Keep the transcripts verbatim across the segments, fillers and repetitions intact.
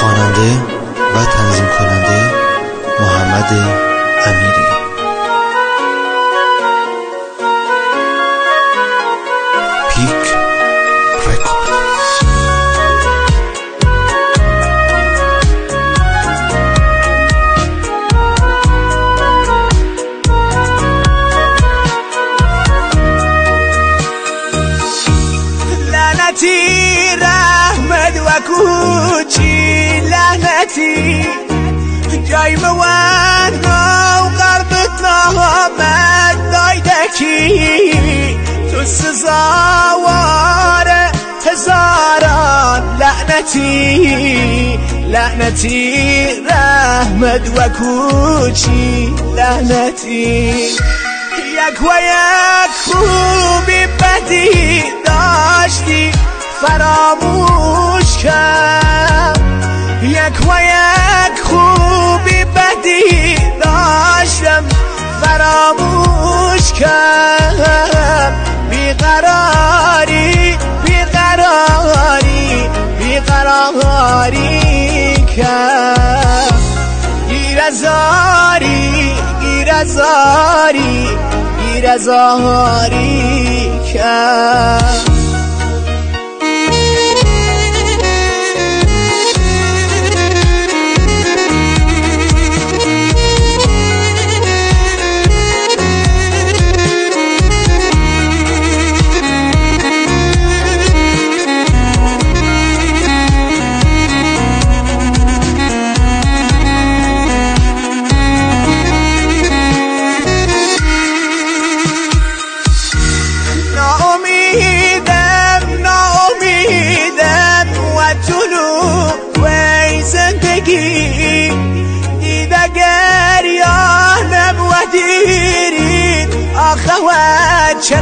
خواننده و تنظیم کننده محمد امیری. پیک رکورد. لعنتی رحمت و کوچی لعنتی جای موان و غربت نامد دایدکی تو سزاوار هزاران لعنتی لعنتی رحمت و کوچی لعنتی یک و یک خوبی بدی داشتی فراموش کرد یک و یک خوبی بدی داشتم فراموش کرد بیقراری بیقراری بیقراری کرد گیر ازاری گیر ازاری گیر ازاری کرد دیده گریانم و دیرید آخه و چه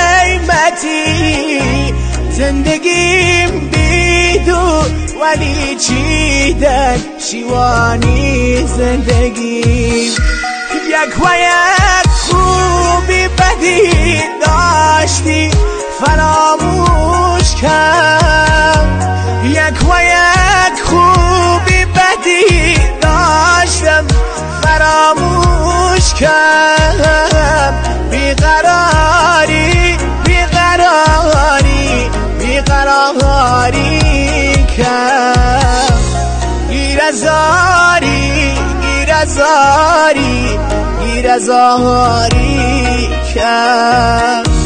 قیمتی زندگیم بیدو ولی چیدن شیوانی زندگیم یک و یک خوبی بدی داشتی فراموش کرد یک و یک خوبی بدی داشتم فراموش کرد بیقراری بیقراری بیقراری کرد گیر ازاری گیر ازاری گیر ازاری کرد